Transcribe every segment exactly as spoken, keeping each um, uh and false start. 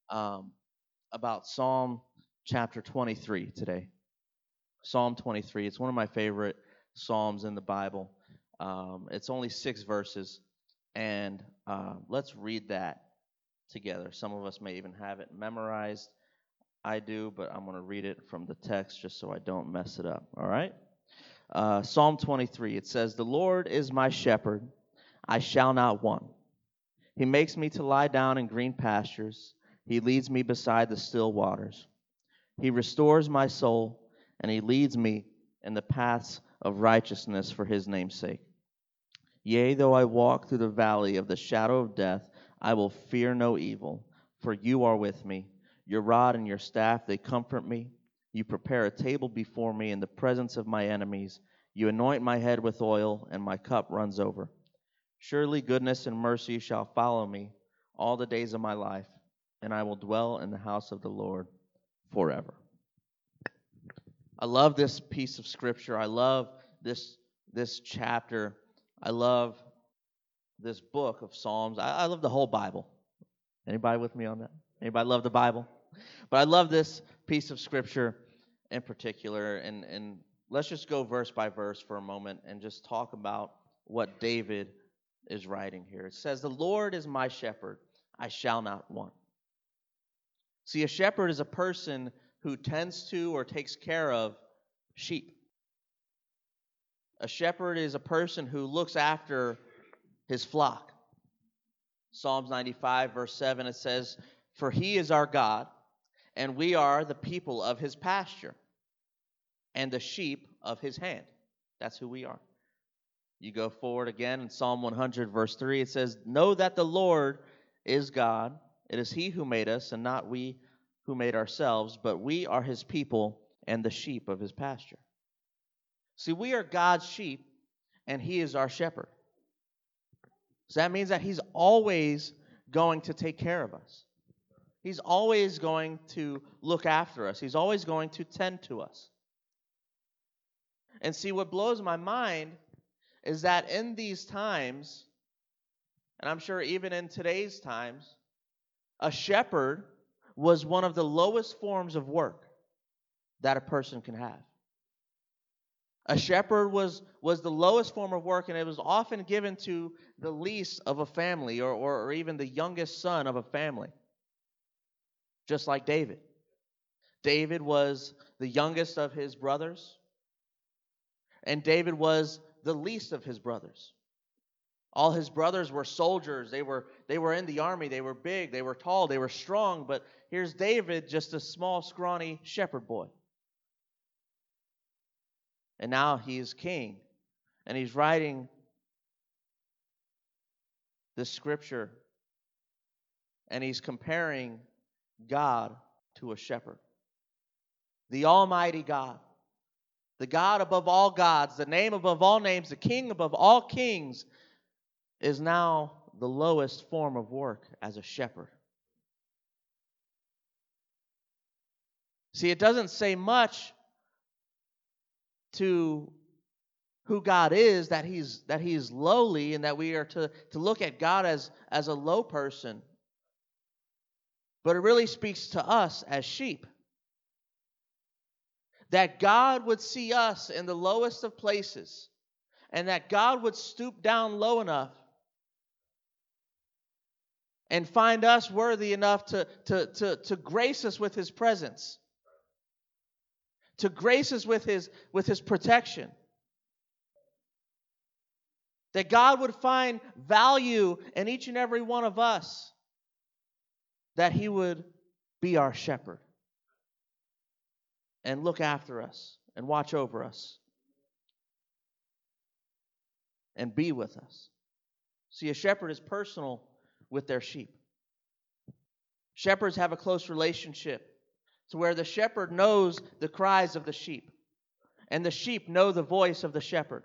um, about Psalm chapter twenty-three today. Psalm twenty-three. It's one of my favorite psalms in the Bible. Um, it's only six verses, and uh, let's read that together. Some of us may even have it memorized. I do, but I'm going to read it from the text just so I don't mess it up. All right? Uh, Psalm twenty-three. It says, "The Lord is my shepherd; I shall not want. He makes me to lie down in green pastures. He leads me beside the still waters. He restores my soul, and he leads me in the paths of righteousness for his name's sake. Yea, though I walk through the valley of the shadow of death, I will fear no evil, for you are with me. Your rod and your staff, they comfort me. You prepare a table before me in the presence of my enemies. You anoint my head with oil, and my cup runs over. Surely goodness and mercy shall follow me all the days of my life, and I will dwell in the house of the Lord forever." I love this piece of scripture. I love this this chapter. I love this book of Psalms. I, I love the whole Bible. Anybody with me on that? Anybody love the Bible? But I love this piece of scripture in particular. And, and let's just go verse by verse for a moment and just talk about what David is writing here. It says, "The Lord is my shepherd, I shall not want." See, a shepherd is a person who tends to or takes care of sheep. A shepherd is a person who looks after his flock. Psalms ninety-five, verse seven, it says, "For he is our God, and we are the people of his pasture, and the sheep of his hand." That's who we are. You go forward again in Psalm one hundred, verse three, it says, "Know that the Lord is God. It is he who made us, and not we who made ourselves, but we are his people and the sheep of his pasture." See, we are God's sheep, and he is our shepherd. So that means that he's always going to take care of us. He's always going to look after us. He's always going to tend to us. And see, what blows my mind is that in these times, and I'm sure even in today's times, a shepherd was one of the lowest forms of work that a person can have. A shepherd was, was the lowest form of work, and it was often given to the least of a family or, or, or even the youngest son of a family, just like David. David was the youngest of his brothers, and David was the least of his brothers. All his brothers were soldiers. They were, they were in the army. They were big. They were tall. They were strong. But here's David, just a small, scrawny shepherd boy. And now he's king. And he's writing this scripture. And he's comparing God to a shepherd. The Almighty God. The God above all gods. The name above all names. The King above all kings. Is now the lowest form of work as a shepherd. See, it doesn't say much to who God is, that he's that he's lowly, and that we are to, to look at God as, as a low person. But it really speaks to us as sheep. That God would see us in the lowest of places, and that God would stoop down low enough and find us worthy enough to, to, to, to grace us with his presence, to grace us with his, with his protection. That God would find value in each and every one of us, that he would be our shepherd and look after us and watch over us and be with us. See, a shepherd is personal with their sheep. Shepherds have a close relationship to where the shepherd knows the cries of the sheep, and the sheep know the voice of the shepherd.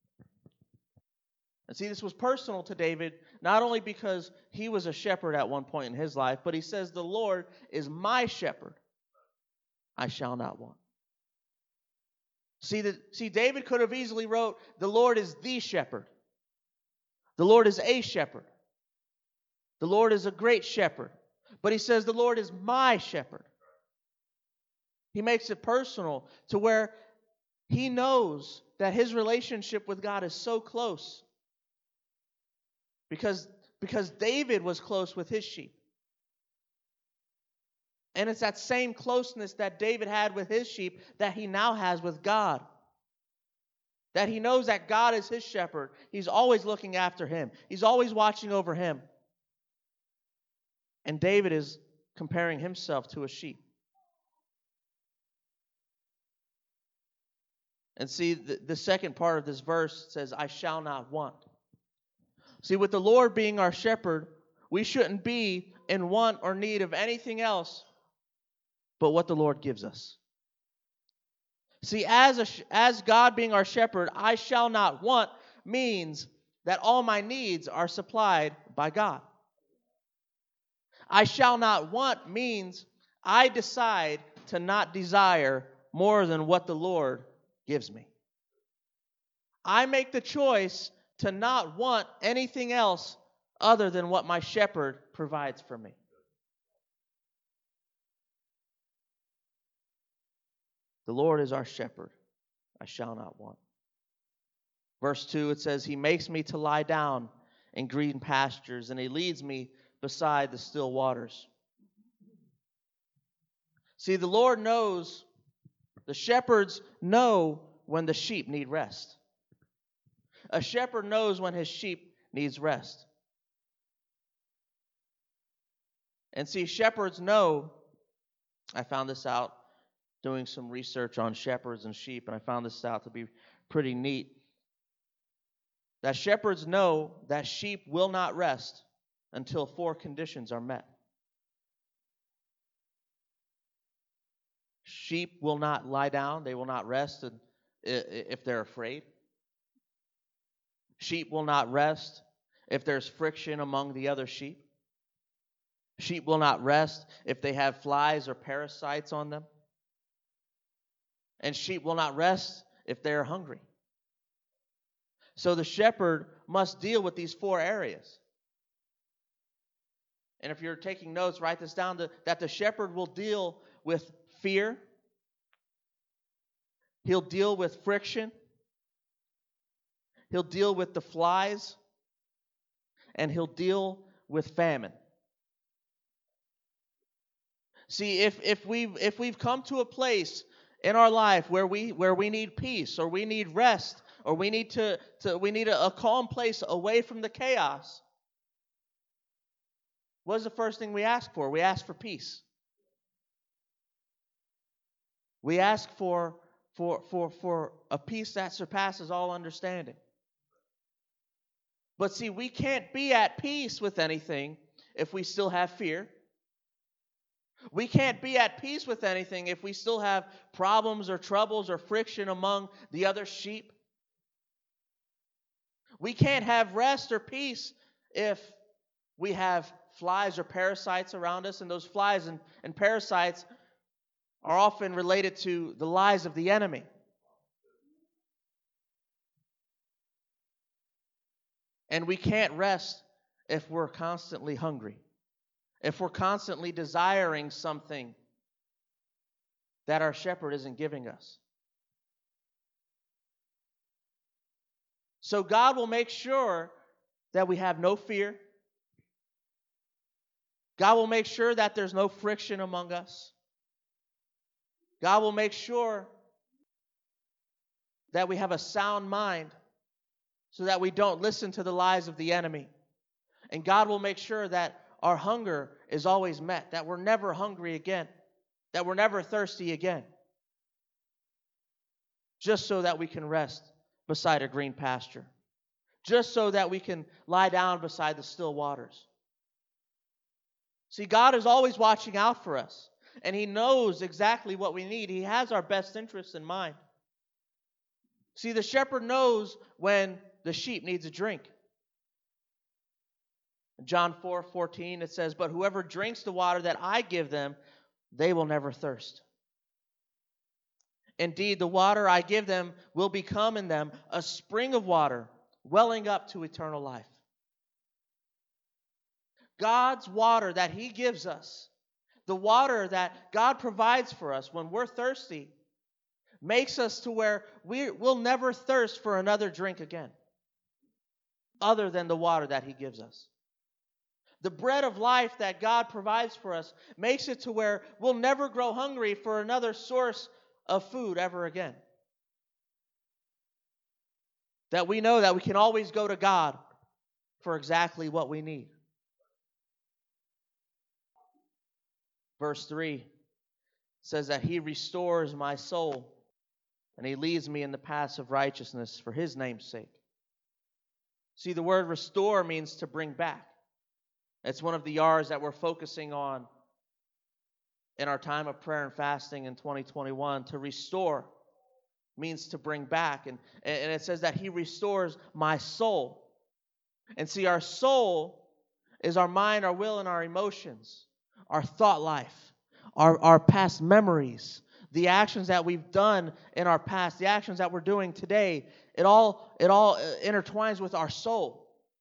And see, this was personal to David, not only because he was a shepherd at one point in his life, but he says, "The Lord is my shepherd, I shall not want." See, the, see, David could have easily wrote, "The Lord is the shepherd. The Lord is a shepherd. The Lord is a great shepherd." But he says the Lord is my shepherd. He makes it personal to where he knows that his relationship with God is so close. Because, because David was close with his sheep. And it's that same closeness that David had with his sheep that he now has with God. That he knows that God is his shepherd. He's always looking after him. He's always watching over him. And David is comparing himself to a sheep. And see, the, the second part of this verse says, I shall not want. See, with the Lord being our shepherd, we shouldn't be in want or need of anything else but what the Lord gives us. See, as, a, as God being our shepherd, I shall not want means that all my needs are supplied by God. I shall not want means I decide to not desire more than what the Lord gives me. I make the choice to not want anything else other than what my shepherd provides for me. The Lord is our shepherd. I shall not want. Verse two, it says, He makes me to lie down in green pastures, and He leads me beside the still waters. See, the Lord knows, the shepherds know when the sheep need rest. A shepherd knows when his sheep needs rest. And see, shepherds know, I found this out doing some research on shepherds and sheep, and I found this out to be pretty neat, that shepherds know that sheep will not rest until four conditions are met. Sheep will not lie down. They will not rest if they're afraid. Sheep will not rest if there's friction among the other sheep. Sheep will not rest if they have flies or parasites on them. And sheep will not rest if they are hungry. So the shepherd must deal with these four areas. And if you're taking notes, write this down, that the shepherd will deal with fear. He'll deal with friction. He'll deal with the flies. And he'll deal with famine. See, if, if we've if we've come to a place in our life where we where we need peace, or we need rest, or we need to, to we need a, a calm place away from the chaos, what is the first thing we ask for? We ask for peace. We ask for for for for a peace that surpasses all understanding. But see, we can't be at peace with anything if we still have fear. We can't be at peace with anything if we still have problems or troubles or friction among the other sheep. We can't have rest or peace if we have flies or parasites around us, and those flies and, and parasites are often related to the lies of the enemy. And we can't rest if we're constantly hungry. If we're constantly desiring something that our shepherd isn't giving us. So God will make sure that we have no fear. God will make sure that there's no friction among us. God will make sure that we have a sound mind so that we don't listen to the lies of the enemy. And God will make sure that our hunger is always met, that we're never hungry again, that we're never thirsty again, just so that we can rest beside a green pasture, just so that we can lie down beside the still waters. See, God is always watching out for us, and He knows exactly what we need. He has our best interests in mind. See, the shepherd knows when the sheep needs a drink. John four fourteen, it says, But whoever drinks the water that I give them, they will never thirst. Indeed, the water I give them will become in them a spring of water, welling up to eternal life. God's water that He gives us, the water that God provides for us when we're thirsty, makes us to where we will never thirst for another drink again, other than the water that He gives us. The bread of life that God provides for us makes it to where we'll never grow hungry for another source of food ever again. That we know that we can always go to God for exactly what we need. Verse three says that He restores my soul and He leads me in the paths of righteousness for His name's sake. See, the word restore means to bring back. It's one of the R's that we're focusing on in our time of prayer and fasting in twenty twenty-one. To restore means to bring back. And, and it says that He restores my soul. And see, our soul is our mind, our will, and our emotions, our thought life, our, our past memories, the actions that we've done in our past, the actions that we're doing today. It all, it all intertwines with our soul.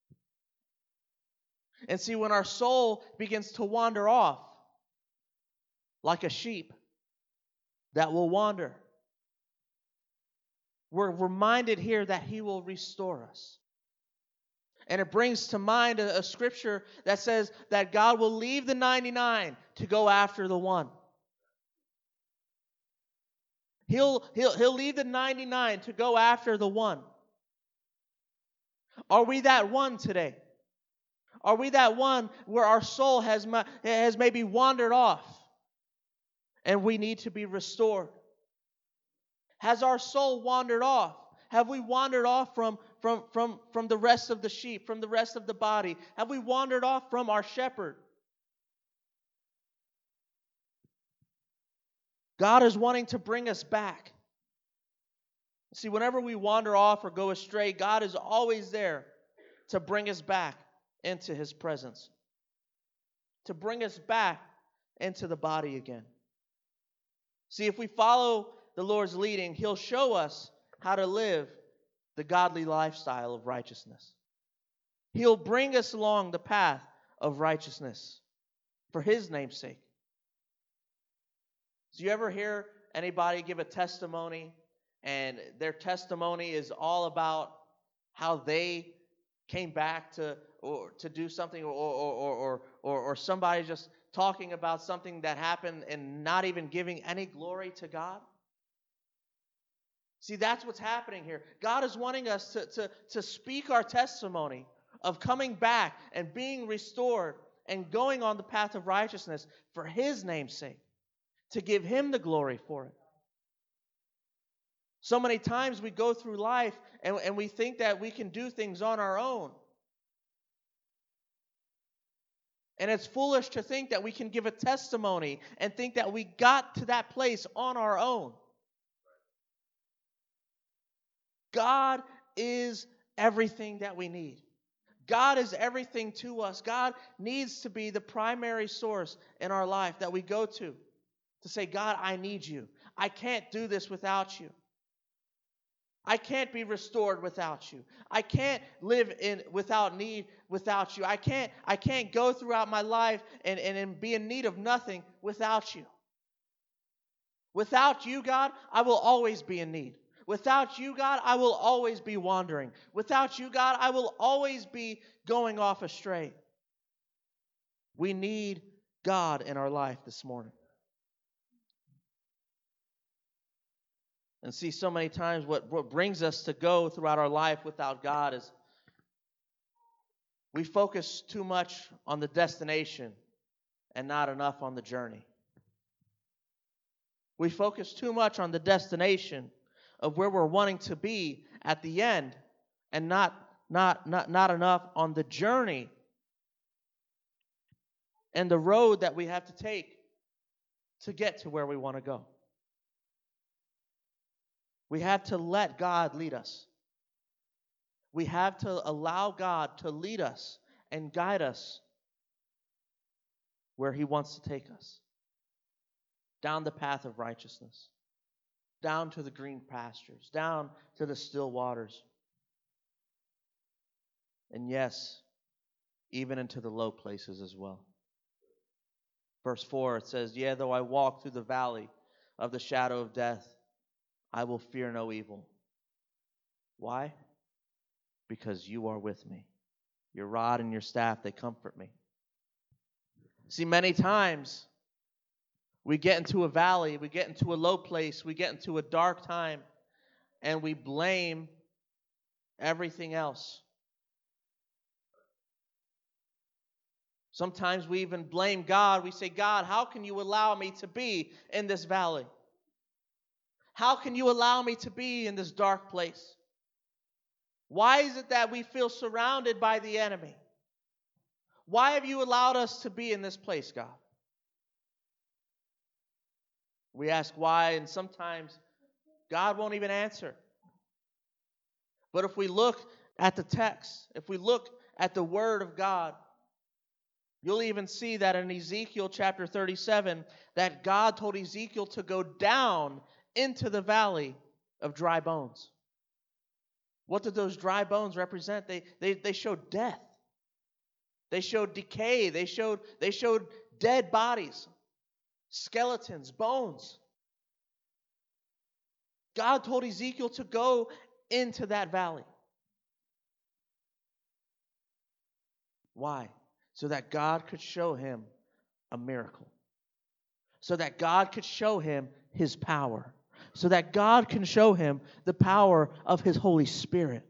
And see, when our soul begins to wander off, like a sheep that will wander, we're reminded here that He will restore us. And it brings to mind a, a scripture that says that God will leave the ninety-nine to go after the one. He'll, he'll, he'll leave the ninety-nine to go after the one. Are we that one today? Are we that one where our soul has, has maybe wandered off and we need to be restored? Has our soul wandered off? Have we wandered off from, from, from, from the rest of the sheep, from the rest of the body? Have we wandered off from our shepherd? God is wanting to bring us back. See, whenever we wander off or go astray, God is always there to bring us back into His presence, to bring us back into the body again. See, if we follow the Lord's leading, He'll show us how to live the godly lifestyle of righteousness. He'll bring us along the path of righteousness for His name's sake. Do you ever hear anybody give a testimony and their testimony is all about how they came back to or to do something, or or or or, or somebody just talking about something that happened and not even giving any glory to God? See, that's what's happening here. God is wanting us to, to, to speak our testimony of coming back and being restored and going on the path of righteousness for His name's sake, to give Him the glory for it. So many times we go through life and, and we think that we can do things on our own. And it's foolish to think that we can give a testimony and think that we got to that place on our own. God is everything that we need. God is everything to us. God needs to be the primary source in our life that we go to. To say, God, I need you. I can't do this without you. I can't be restored without you. I can't live in without need without you. I can't, I can't go throughout my life and, and, and be in need of nothing without you. Without you, God, I will always be in need. Without you, God, I will always be wandering. Without you, God, I will always be going off astray. We need God in our life this morning. And see, so many times what, what brings us to go throughout our life without God is we focus too much on the destination and not enough on the journey. We focus too much on the destination of where we're wanting to be at the end and not, not, not, not enough on the journey and the road that we have to take to get to where we want to go. We have to let God lead us. We have to allow God to lead us and guide us where He wants to take us. Down the path of righteousness. Down to the green pastures. Down to the still waters. And yes, even into the low places as well. Verse four, it says, "Yea, though I walk through the valley of the shadow of death, I will fear no evil." Why? Because you are with me. Your rod and your staff, they comfort me. See, many times we get into a valley, we get into a low place, we get into a dark time, and we blame everything else. Sometimes we even blame God. We say, "God, how can you allow me to be in this valley? How can you allow me to be in this dark place? Why is it that we feel surrounded by the enemy? Why have you allowed us to be in this place, God?" We ask why, and sometimes God won't even answer. But if we look at the text, if we look at the Word of God, you'll even see that in Ezekiel chapter thirty-seven, that God told Ezekiel to go down into the valley of dry bones. What did those dry bones represent? They, they, they showed death. They showed decay. They showed, they showed dead bodies, skeletons, bones. God told Ezekiel to go into that valley. Why? So that God could show him a miracle. So that God could show him his power. So that God can show him the power of his Holy Spirit.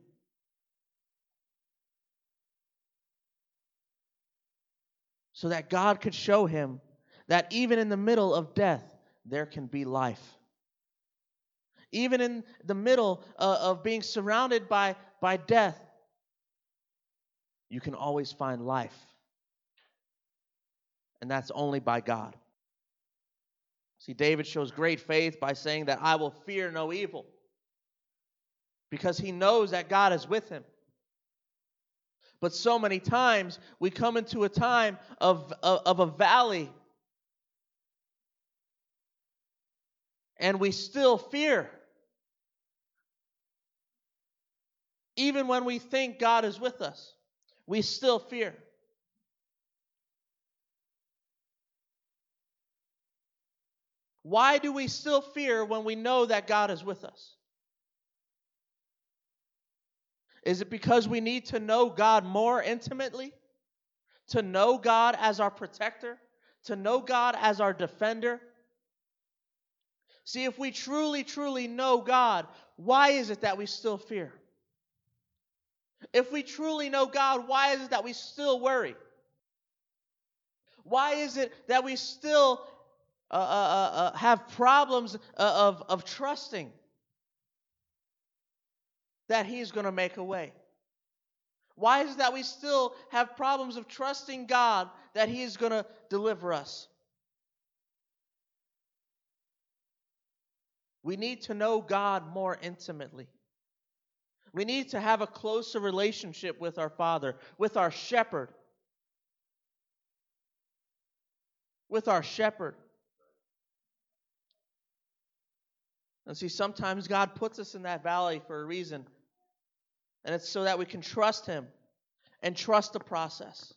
So that God could show him that even in the middle of death, there can be life. Even in the middle uh, of being surrounded by, by death, you can always find life. And that's only by God. See, David shows great faith by saying that I will fear no evil, because he knows that God is with him. But so many times we come into a time of, of, of a valley, and we still fear. Even when we think God is with us, we still fear. Why do we still fear when we know that God is with us? Is it because we need to know God more intimately? To know God as our protector? To know God as our defender? See, if we truly, truly know God, why is it that we still fear? If we truly know God, why is it that we still worry? Why is it that we still uh, uh, uh, uh, have problems uh, of, of trusting that He's going to make a way? Why is it that we still have problems of trusting God that He is going to deliver us? We need to know God more intimately. We need to have a closer relationship with our Father, with our shepherd. With our shepherd. And see, sometimes God puts us in that valley for a reason. And it's so that we can trust Him and trust the process.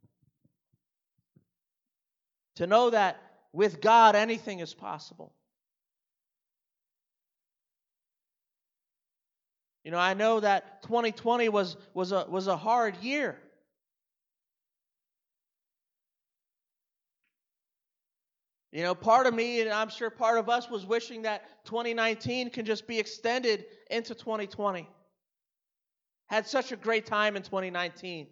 To know that with God, anything is possible. You know, I know that twenty twenty was, was, a, was a hard year. You know, part of me, and I'm sure part of us, was wishing that twenty nineteen can just be extended into twenty twenty. Had such a great time in twenty nineteen.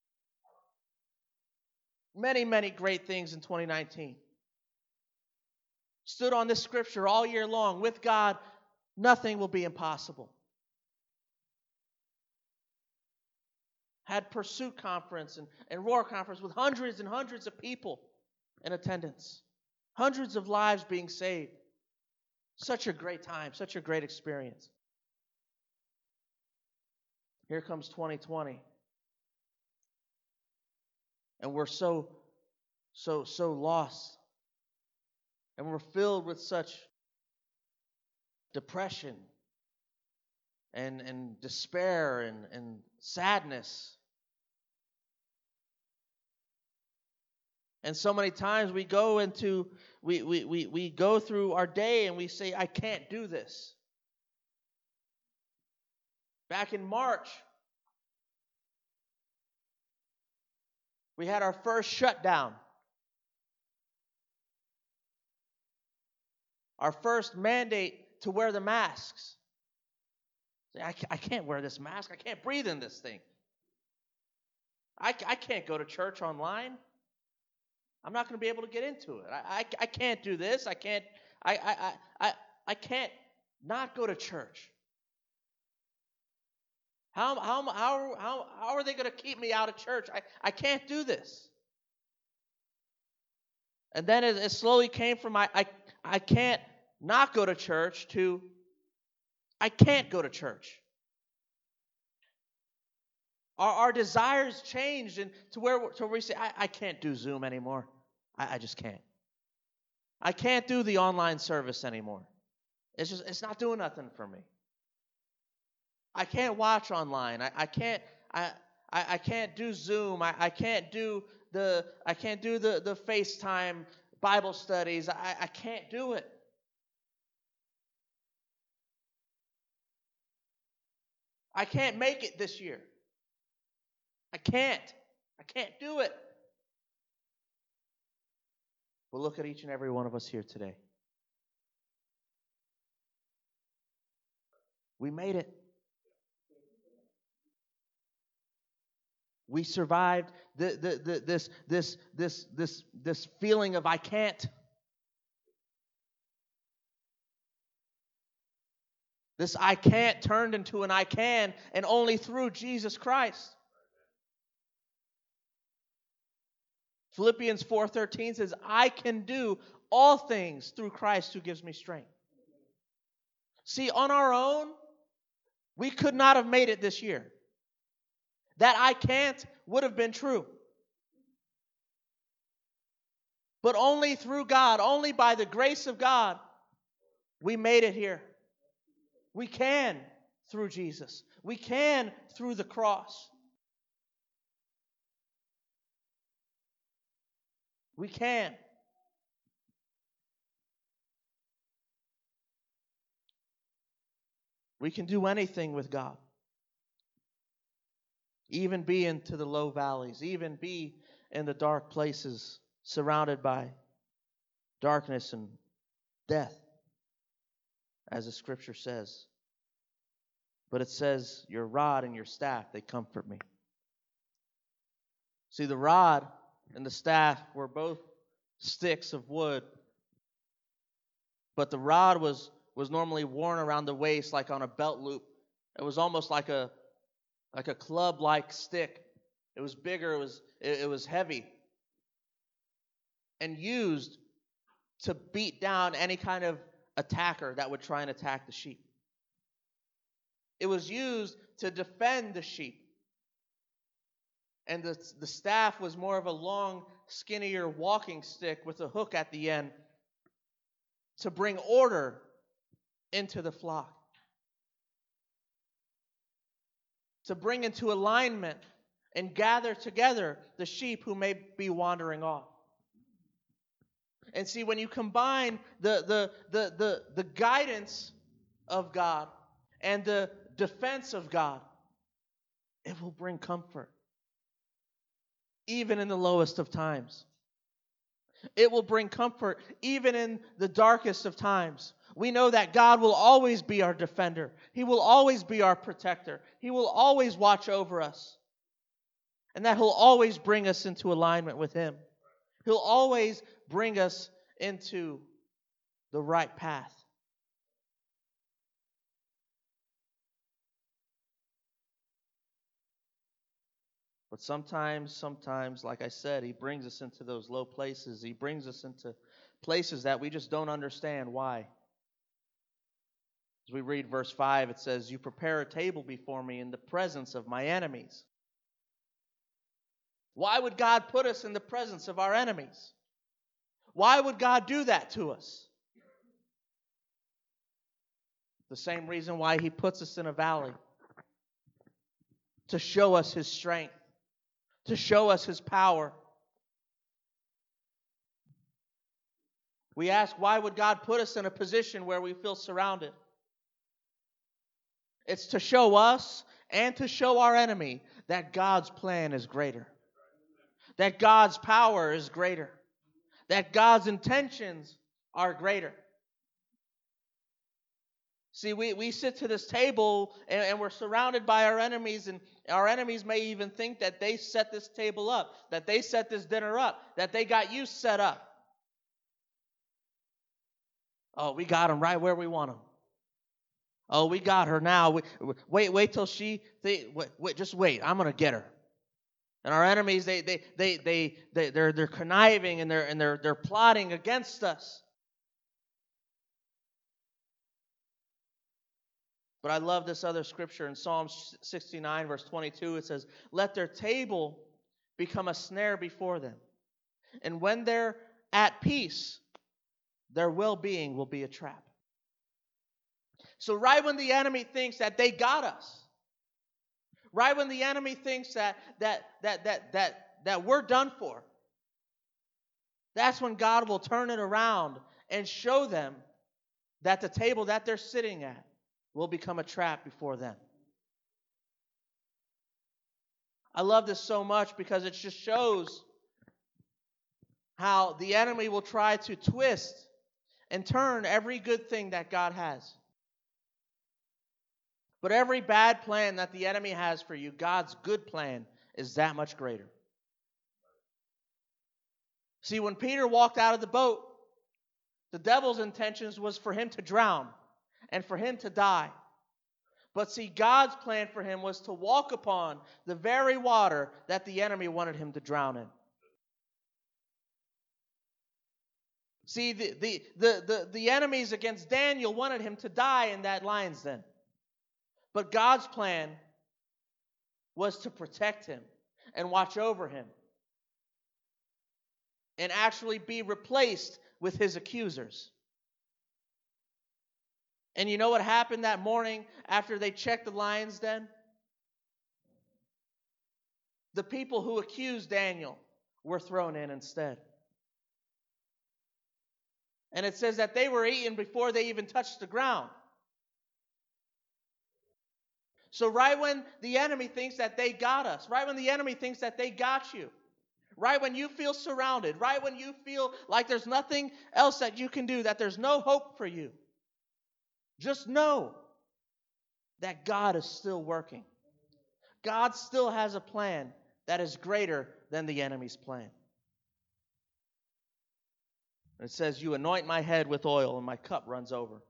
Many, many great things in twenty nineteen. Stood on this scripture all year long. With God, nothing will be impossible. Had Pursuit Conference and, and Roar Conference with hundreds and hundreds of people in attendance. Hundreds of lives being saved. Such a great time, such a great experience. Here comes twenty twenty. And we're so, so, so lost. And we're filled with such depression and, and despair and, and sadness. And so many times we go into, we, we, we, we go through our day and we say, I can't do this. Back in March, we had our first shutdown. Our first mandate to wear the masks. I, I can't wear this mask. I can't breathe in this thing. I, I can't go to church online. I'm not going to be able to get into it. I, I, I can't do this. I can't, I, I, I, I can't not go to church. How, how, how, how, how are they going to keep me out of church? I, I can't do this. And then it, it slowly came from I, I, I can't not go to church to I can't go to church. Our, our desires changed and to where, to where we say, I, I can't do Zoom anymore. I, I just can't. I can't do the online service anymore. It's just it's not doing nothing for me. I can't watch online. I, I can't I, I I can't do Zoom. I, I can't do the I can't do the, the FaceTime Bible studies. I, I can't do it. I can't make it this year. I can't. I can't do it. Well, look at each and every one of us here today. We made it. We survived the, the, the, this, this, this, this, this feeling of I can't. This I can't turned into an I can, and only through Jesus Christ. Philippians four thirteen says, I can do all things through Christ who gives me strength. See, on our own, we could not have made it this year. That I can't would have been true. But only through God, only by the grace of God, we made it here. We can through Jesus. We can through the cross. We can. We can do anything with God. Even be into the low valleys, even be in the dark places, surrounded by darkness and death, as the scripture says. But it says, your rod and your staff, they comfort me. See, the rod and the staff were both sticks of wood, but the rod was, was normally worn around the waist like on a belt loop. It was almost like a like a club-like stick. It was bigger, it was it, it was heavy, and used to beat down any kind of attacker that would try and attack the sheep. It was used to defend the sheep. And the, the staff was more of a long, skinnier walking stick with a hook at the end to bring order into the flock. To bring into alignment and gather together the sheep who may be wandering off. And see, when you combine the, the, the, the, the guidance of God and the defense of God, it will bring comfort. Even in the lowest of times. It will bring comfort even in the darkest of times. We know that God will always be our defender. He will always be our protector. He will always watch over us. And that He'll always bring us into alignment with Him. He'll always bring us into the right path. But sometimes, sometimes, like I said, He brings us into those low places. He brings us into places that we just don't understand why. As we read verse five, it says, you prepare a table before me in the presence of my enemies. Why would God put us in the presence of our enemies? Why would God do that to us? The same reason why He puts us in a valley. To show us His strength. To show us His power. We ask, why would God put us in a position where we feel surrounded? It's to show us and to show our enemy that God's plan is greater, that God's power is greater, that God's intentions are greater. See, we, we sit to this table and, and we're surrounded by our enemies, and our enemies may even think that they set this table up, that they set this dinner up, that they got you set up. Oh, we got them right where we want them. Oh, we got her now. Wait, wait, wait till she. They, wait, wait, just wait. I'm gonna get her. And our enemies, they, they, they, they, they, they're, they're conniving and they're and they're they're plotting against us. But I love this other scripture in Psalm sixty-nine, verse twenty-two. It says, "Let their table become a snare before them, and when they're at peace, their well-being will be a trap." So right when the enemy thinks that they got us, right when the enemy thinks that that that that that that we're done for, that's when God will turn it around and show them that the table that they're sitting at will become a trap before them. I love this so much because it just shows how the enemy will try to twist and turn every good thing that God has. But every bad plan that the enemy has for you, God's good plan is that much greater. See, when Peter walked out of the boat, the devil's intentions was for him to drown and for him to die. But see, God's plan for him was to walk upon the very water that the enemy wanted him to drown in. See, the, the, the, the, the enemies against Daniel wanted him to die in that lion's den. But God's plan was to protect him and watch over him and actually be replaced with his accusers. And you know what happened that morning after they checked the lion's den? The people who accused Daniel were thrown in instead. And it says that they were eaten before they even touched the ground. So right when the enemy thinks that they got us, right when the enemy thinks that they got you, right when you feel surrounded, right when you feel like there's nothing else that you can do, that there's no hope for you, just know that God is still working. God still has a plan that is greater than the enemy's plan. It says, "You anoint my head with oil and my cup runs over."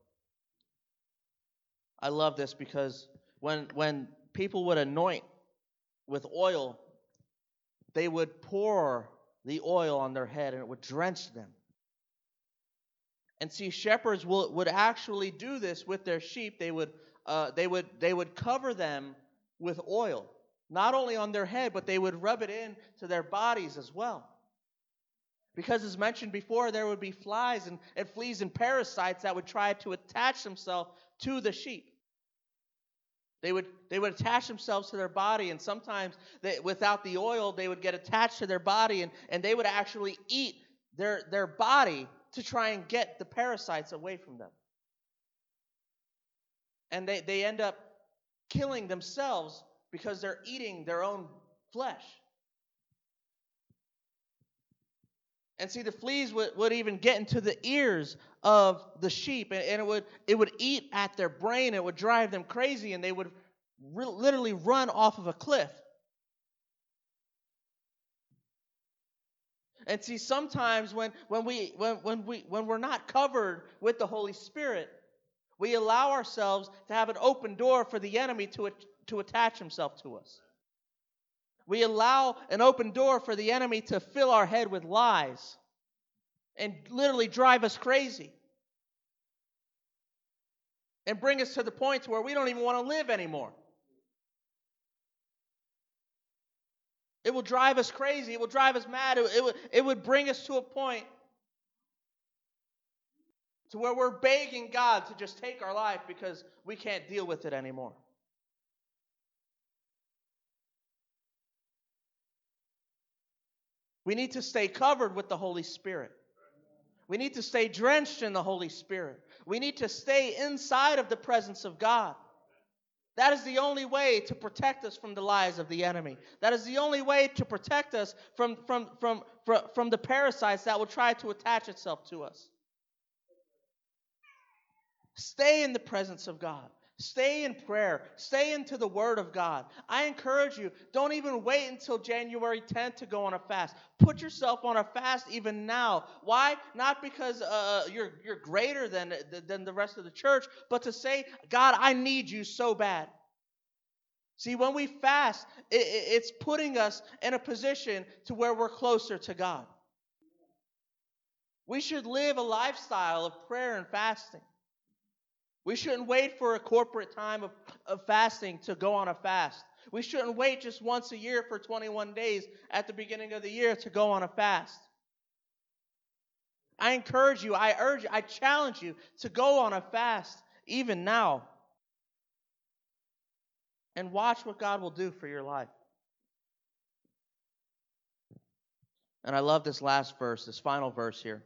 I love this because when, when people would anoint with oil, they would pour the oil on their head and it would drench them. And see, shepherds will, would actually do this with their sheep. They would, uh, they would, they would cover them with oil, not only on their head, but they would rub it in to their bodies as well. Because as mentioned before, there would be flies and, and fleas and parasites that would try to attach themselves to the sheep. They would they would attach themselves to their body, and sometimes they, without the oil, they would get attached to their body, and, and they would actually eat their, their body to try and get the parasites away from them. And they, they end up killing themselves because they're eating their own flesh. And see, the fleas would, would even get into the ears of the sheep, and, and it would it would eat at their brain. It would drive them crazy, and they would re- literally run off of a cliff. And see, sometimes when when we when when we when we're not covered with the Holy Spirit, we allow ourselves to have an open door for the enemy to to attach himself to us. We allow an open door for the enemy to fill our head with lies and literally drive us crazy and bring us to the point where we don't even want to live anymore. It will drive us crazy. It will drive us mad. It, it, would, it would bring us to a point to where we're begging God to just take our life because we can't deal with it anymore. We need to stay covered with the Holy Spirit. We need to stay drenched in the Holy Spirit. We need to stay inside of the presence of God. That is the only way to protect us from the lies of the enemy. That is the only way to protect us from, from, from, from, from the parasites that will try to attach itself to us. Stay in the presence of God. Stay in prayer. Stay into the Word of God. I encourage you, don't even wait until January tenth to go on a fast. Put yourself on a fast even now. Why? Not because uh, you're, you're greater than, than the rest of the church, but to say, God, I need you so bad. See, when we fast, it, it's putting us in a position to where we're closer to God. We should live a lifestyle of prayer and fasting. We shouldn't wait for a corporate time of, of fasting to go on a fast. We shouldn't wait just once a year for twenty-one days at the beginning of the year to go on a fast. I encourage you, I urge you, I challenge you to go on a fast even now. And watch what God will do for your life. And I love this last verse, this final verse here.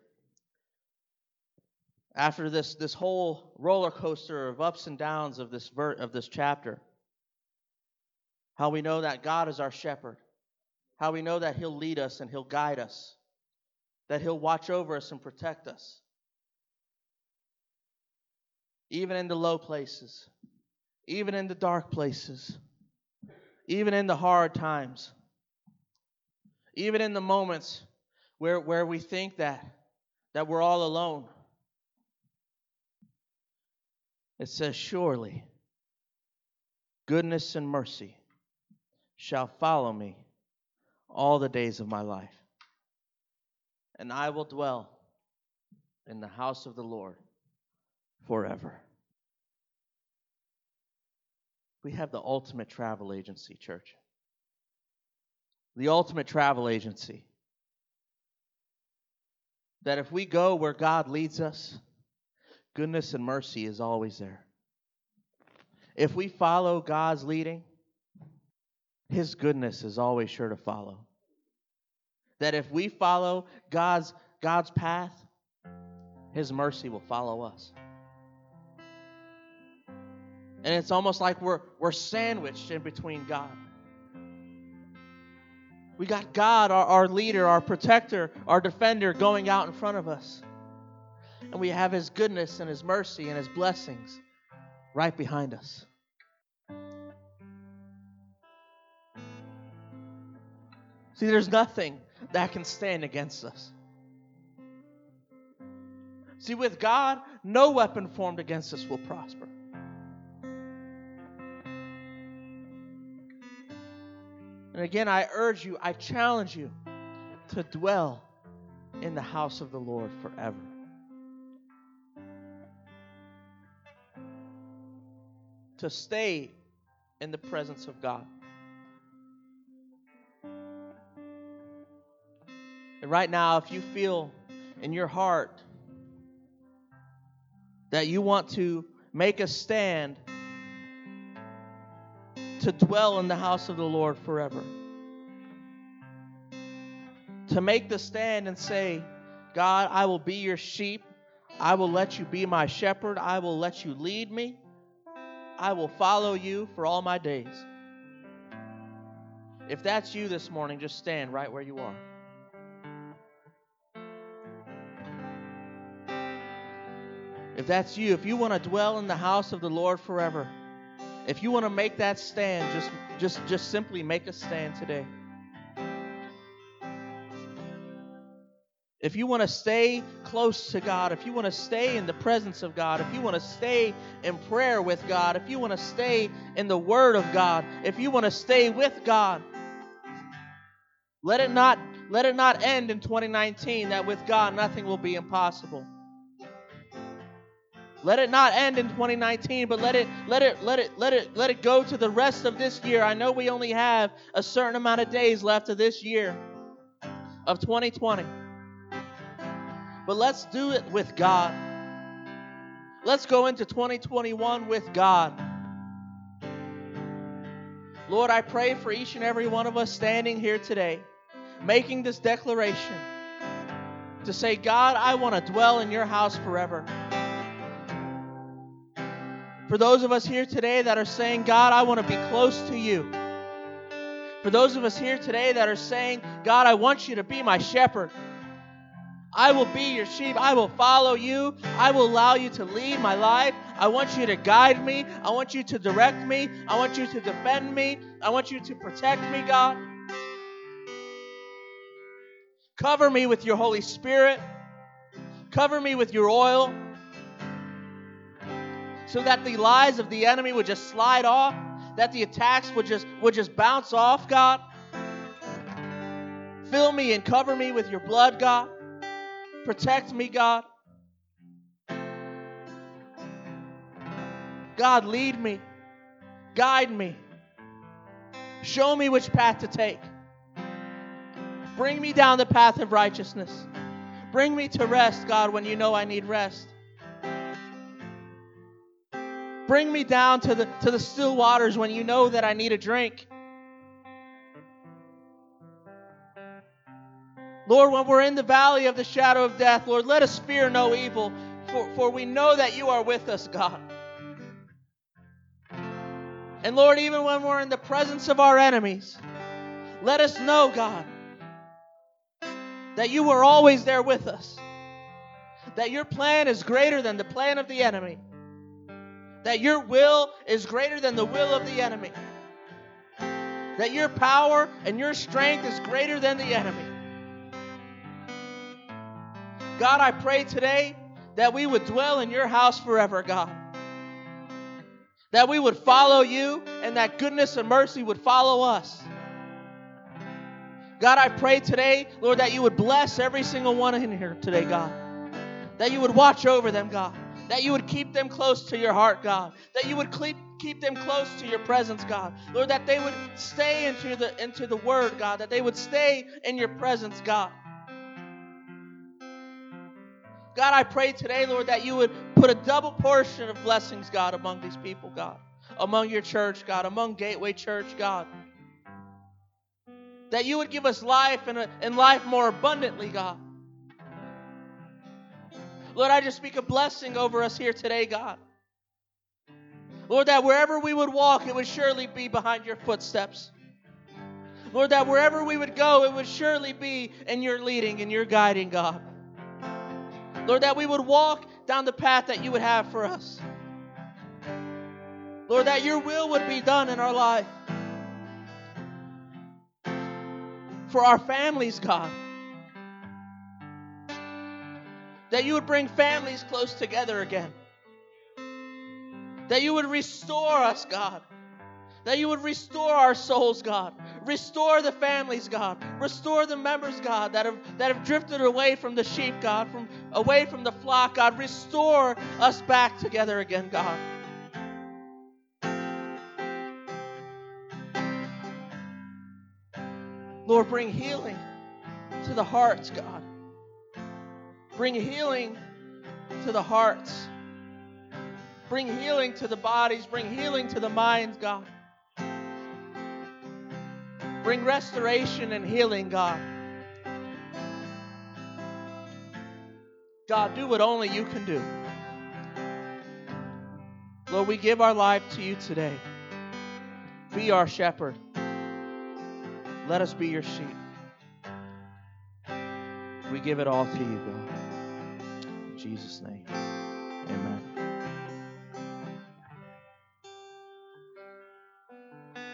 After this, this whole roller coaster of ups and downs of this ver- of this chapter, how we know that God is our shepherd, how we know that He'll lead us and He'll guide us, that He'll watch over us and protect us, even in the low places, even in the dark places, even in the hard times, even in the moments where, where we think that, that we're all alone. It says, surely goodness and mercy shall follow me all the days of my life, and I will dwell in the house of the Lord forever. We have the ultimate travel agency, church. The ultimate travel agency. That if we go where God leads us, goodness and mercy is always there. If we follow God's leading, His goodness is always sure to follow. That if we follow God's, God's path, His mercy will follow us. And it's almost like we're, we're sandwiched in between God. We got God, our, our leader, our protector, our defender going out in front of us. And we have His goodness and His mercy and His blessings right behind us. See, there's nothing that can stand against us. See, with God, no weapon formed against us will prosper. And again, I urge you, I challenge you to dwell in the house of the Lord forever. To stay in the presence of God. And right now, if you feel in your heart that you want to make a stand to dwell in the house of the Lord forever, to make the stand and say, God, I will be your sheep. I will let you be my shepherd. I will let you lead me. I will follow you for all my days. If that's you this morning, just stand right where you are. If that's you, if you want to dwell in the house of the Lord forever, if you want to make that stand, just, just, just simply make a stand today. If you want to stay close to God, if you want to stay in the presence of God, if you want to stay in prayer with God, if you want to stay in the Word of God, if you want to stay with God, let it not, let it not end in twenty nineteen that with God nothing will be impossible. Let it not end in twenty nineteen, but let it, let it, let it, let it, let it go to the rest of this year. I know we only have a certain amount of days left of this year of twenty twenty. But let's do it with God. Let's go into twenty twenty-one with God. Lord, I pray for each and every one of us standing here today, making this declaration. to say, God, I want to dwell in your house forever. For those of us here today that are saying, God, I want to be close to you. For those of us here today that are saying, God, I want you to be my shepherd. I will be your sheep. I will follow you. I will allow you to lead my life. I want you to guide me. I want you to direct me. I want you to defend me. I want you to protect me, God. Cover me with your Holy Spirit. Cover me with your oil, so that the lies of the enemy would just slide off, that the attacks would just would just bounce off, God. Fill me and cover me with your blood, God. Protect me, God. God, lead me. Guide me. Show me which path to take. Bring me down the path of righteousness. Bring me to rest, God, when you know I need rest. Bring me down to the, to the still waters when you know that I need a drink. Lord, when we're in the valley of the shadow of death, Lord, let us fear no evil, for, for we know that you are with us, God. And Lord, even when we're in the presence of our enemies, let us know, God, that you are always there with us. That your plan is greater than the plan of the enemy. That your will is greater than the will of the enemy. That your power and your strength is greater than the enemy. God, I pray today that we would dwell in your house forever, God. That we would follow you and that goodness and mercy would follow us. God, I pray today, Lord, that you would bless every single one in here today, God. That you would watch over them, God. That you would keep them close to your heart, God. That you would keep, keep them close to your presence, God. Lord, that they would stay into the, into the word, God. That they would stay in your presence, God. God, I pray today, Lord, that you would put a double portion of blessings, God, among these people, God. Among your church, God. Among Gateway Church, God. That you would give us life and, and life more abundantly, God. Lord, I just speak a blessing over us here today, God. Lord, that wherever we would walk, it would surely be behind your footsteps. Lord, that wherever we would go, it would surely be in your leading and your guiding, God. Lord, that we would walk down the path that you would have for us. Lord, that your will would be done in our life. For our families, God. That you would bring families close together again. That you would restore us, God. That you would restore our souls, God. Restore the families, God. Restore the members, God, that have that have drifted away from the sheep, God, from away from the flock, God. Restore us back together again, God. Lord, bring healing to the hearts, God. Bring healing to the hearts. Bring healing to the bodies. Bring healing to the minds, God. Bring restoration and healing, God. God, do what only you can do. Lord, we give our life to you today. Be our shepherd. Let us be your sheep. We give it all to you, God. In Jesus' name.